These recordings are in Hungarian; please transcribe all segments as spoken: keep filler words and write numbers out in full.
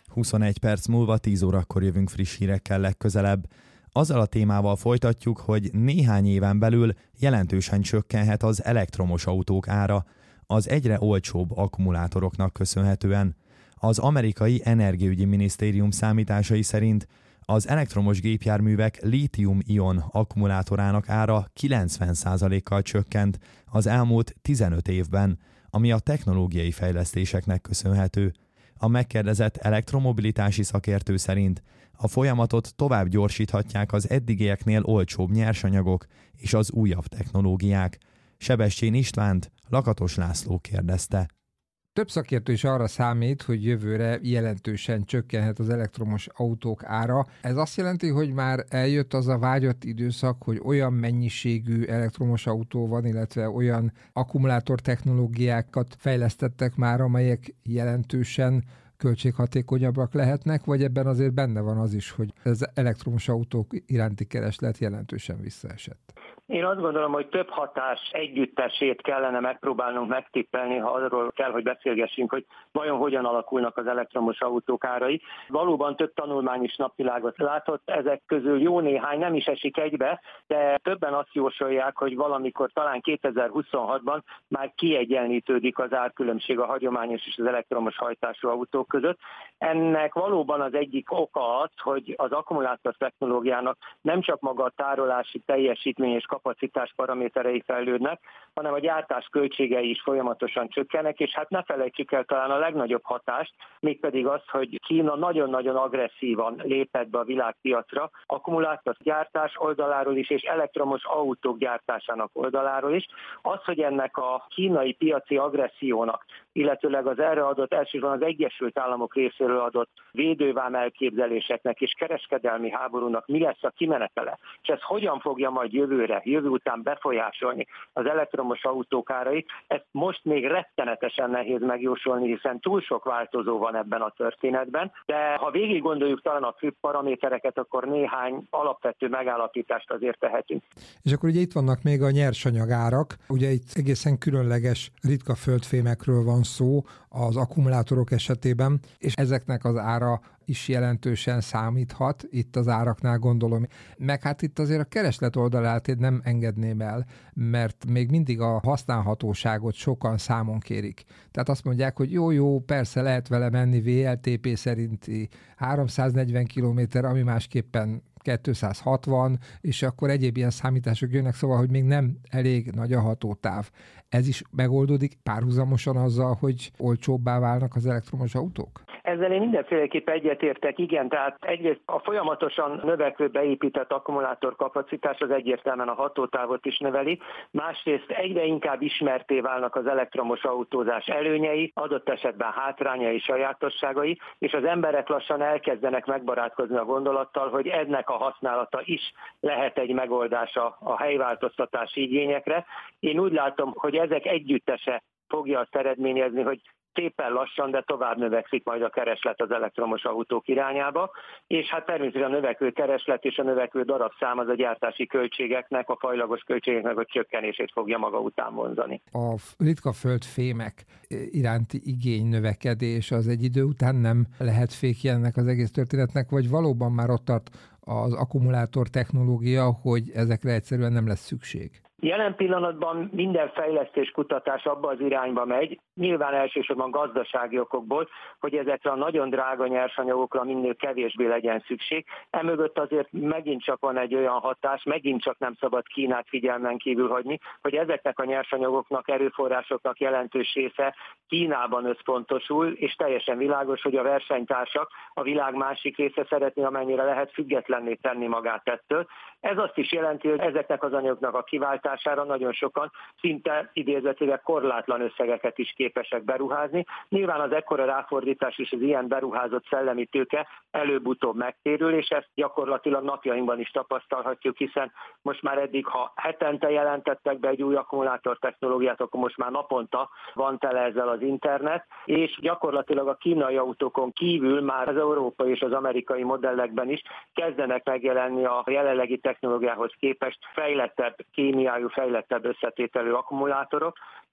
huszonegy perc múlva tíz órakor jövünk friss hírekkel legközelebb. Azzal a témával folytatjuk, hogy néhány éven belül jelentősen csökkenhet az elektromos autók ára az egyre olcsóbb akkumulátoroknak köszönhetően. Az amerikai energiaügyi minisztérium számításai szerint az elektromos gépjárművek lítium-ion akkumulátorának ára kilencven százalékkal csökkent az elmúlt tizenöt évben, ami a technológiai fejlesztéseknek köszönhető. A megkérdezett elektromobilitási szakértő szerint a folyamatot tovább gyorsíthatják az eddigieknél olcsóbb nyersanyagok és az újabb technológiák. Sebestyén Istvánt Lakatos László kérdezte. Több szakértő is arra számít, hogy jövőre jelentősen csökkenhet az elektromos autók ára. Ez azt jelenti, hogy már eljött az a vágyott időszak, hogy olyan mennyiségű elektromos autó van, illetve olyan akkumulátor technológiákat fejlesztettek már, amelyek jelentősen költséghatékonyabbak lehetnek, vagy ebben azért benne van az is, hogy az elektromos autók iránti kereslet jelentősen visszaesett? Én azt gondolom, hogy több hatás együttesét kellene megpróbálnunk megtippelni, ha arról kell, hogy beszélgessünk, hogy vajon hogyan alakulnak az elektromos autók árai. Valóban több tanulmány is napvilágot látott, ezek közül jó néhány nem is esik egybe, de többen azt jósolják, hogy valamikor talán kétezer-huszonhatban már kiegyenlítődik az árkülönbség a hagyományos és az elektromos hajtású autók között. Ennek valóban az egyik oka az, hogy az akkumulátor technológiának nem csak maga a tárolási teljesítmény és kapacitás paraméterei fejlődnek, hanem a gyártás költségei is folyamatosan csökkennek, és hát ne felejtsük el talán a legnagyobb hatást, mégpedig az, hogy Kína nagyon-nagyon agresszívan lépett be a világpiacra, akkumulátorgyártás oldaláról is, és elektromos autók gyártásának oldaláról is. Az, hogy ennek a kínai piaci agressziónak, illetőleg az erre adott, elsősorban az Egyesült Államok részéről adott védővám elképzeléseknek és kereskedelmi háborúnak mi lesz a kimenetele, és ez hogyan fogja majd jövőre, jövő után befolyásolni az elektromos autók árait, ezt most még rettenetesen nehéz megjósolni, hiszen túl sok változó van ebben a történetben, de ha végig gondoljuk talán a fő paramétereket, akkor néhány alapvető megállapítást azért tehetünk. És akkor ugye itt vannak még a nyersanyagárak, ugye itt egészen különleges ritka földfémekről van szó az akkumulátorok esetében, és ezeknek az ára is jelentősen számíthat, itt az áraknál gondolom. Meg hát itt azért a kereslet oldalát én nem engedném el, mert még mindig a használhatóságot sokan számon kérik. Tehát azt mondják, hogy jó-jó, persze lehet vele menni vé el té pé szerinti háromszáznegyven kilométer, ami másképpen kétszázhatvan, és akkor egyéb ilyen számítások jönnek, szóval, hogy még nem elég nagy a hatótáv. Ez is megoldódik párhuzamosan azzal, hogy olcsóbbá válnak az elektromos autók? Ezzel én mindenféleképpen egyetértek, igen, tehát egyrészt a folyamatosan növekvő beépített akkumulátorkapacitás az egyértelműen a hatótávot is növeli, másrészt egyre inkább ismertté válnak az elektromos autózás előnyei, adott esetben hátrányai, sajátosságai, és az emberek lassan elkezdenek megbarátkozni a gondolattal, hogy ennek a használata is lehet egy megoldása a helyváltoztatási igényekre. Én úgy látom, hogy ezek együttese fogja azt eredményezni, hogy szépen lassan, de tovább növekszik majd a kereslet az elektromos autók irányába, és hát természetesen a növekvő kereslet és a növekvő darabszám az a gyártási költségeknek, a fajlagos költségeknek a csökkenését fogja maga után vonzani. A ritka földfémek iránti igény növekedés az egy idő után nem lehet fékje ennek az egész történetnek, vagy valóban már ott tart az akkumulátor technológia, hogy ezekre egyszerűen nem lesz szükség? Jelen pillanatban minden fejlesztés, kutatás abba az irányba megy, nyilván elsősorban gazdasági okokból, hogy ezekre a nagyon drága nyersanyagokra minél kevésbé legyen szükség. Emögött azért megint csak van egy olyan hatás, megint csak nem szabad Kínát figyelmen kívül hagyni, hogy ezeknek a nyersanyagoknak, erőforrásoknak jelentős része Kínában összpontosul, és teljesen világos, hogy a versenytársak a világ másik része szeretné, amennyire lehet függetlenné tenni magát ettől. Ez azt is jelenti, hogy ezeknek az anyagoknak a kiváltására nagyon sokan szinte idézetileg korlátlan összegeket is képesek beruházni. Nyilván az ekkora ráfordítás és az ilyen beruházott szellemi tőke előbb-utóbb megtérül, és ezt gyakorlatilag napjainkban is tapasztalhatjuk, hiszen most már eddig, ha hetente jelentettek be egy új akkumulátor technológiát, akkor most már naponta van tele ezzel az internet, és gyakorlatilag a kínai autókon kívül már az európai és az amerikai modellekben is kezdenek megjelenni a jelenlegi technológiához képest fejlettebb kémiájú, fejlettebb összetételű akkumulátorok,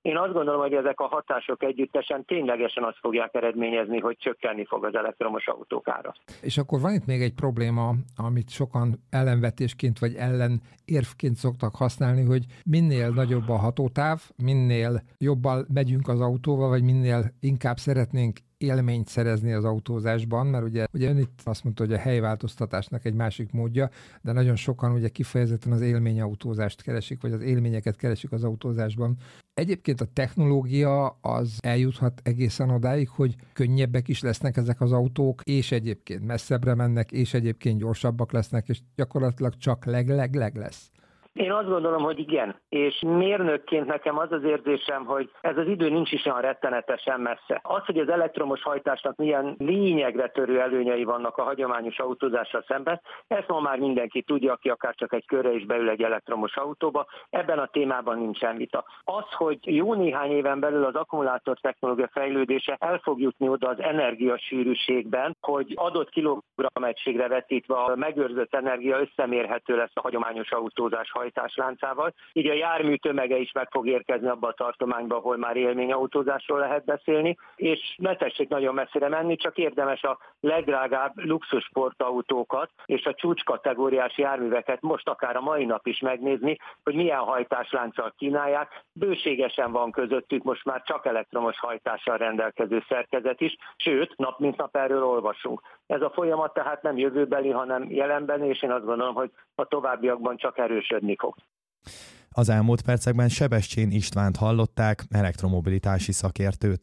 Én azt gondolom, hogy ezek a hatások együttesen ténylegesen azt fogják eredményezni, hogy csökkenni fog az elektromos autók ára. És akkor van itt még egy probléma, amit sokan ellenvetésként vagy ellenérvként szoktak használni, hogy minél nagyobb a hatótáv, minél jobban megyünk az autóval, vagy minél inkább szeretnénk élményt szerezni az autózásban, mert ugye, ugye ön itt azt mondta, hogy a helyváltoztatásnak egy másik módja, de nagyon sokan ugye kifejezetten az élményautózást keresik, vagy az élményeket keresik az autózásban. Egyébként a technológia az eljuthat egészen odáig, hogy könnyebbek is lesznek ezek az autók, és egyébként messzebbre mennek, és egyébként gyorsabbak lesznek, és gyakorlatilag csak leg-leg-leg lesz. Én azt gondolom, hogy igen, és mérnökként nekem az az érzésem, hogy ez az idő nincs is olyan rettenetesen messze. Az, hogy az elektromos hajtásnak milyen lényegre törő előnyei vannak a hagyományos autózással szemben, ezt ma már mindenki tudja, aki akár csak egy körre is beül egy elektromos autóba, ebben a témában nincsen vita. Az, hogy jó néhány éven belül az akkumulátor technológia fejlődése el fog jutni oda az energiasűrűségben, hogy adott kilogrammegységre vetítve a megőrzött energia összemérhető lesz a hagyományos autózás hajtásláncával. Így a jármű tömege is meg fog érkezni abba a tartományba, ahol már élményautózásról lehet beszélni, és ne tessék nagyon messzire menni, csak érdemes a legdrágább luxus sportautókat és a csúcskategóriás járműveket most akár a mai nap is megnézni, hogy milyen hajtáslánccal kínálják. Bőségesen van közöttük most már csak elektromos hajtással rendelkező szerkezet is, sőt, nap mint nap erről olvasunk. Ez a folyamat tehát nem jövőbeli, hanem jelenbeni, és én azt gondolom, hogy a továbbiakban csak erősödni fog. Az elmúlt percekben Sebestyén Istvánt hallották, elektromobilitási szakértőt.